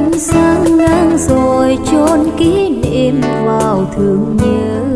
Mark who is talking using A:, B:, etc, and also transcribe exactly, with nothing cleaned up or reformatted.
A: ánh sáng ngang rồi chôn kỷ niệm vào thương nhớ.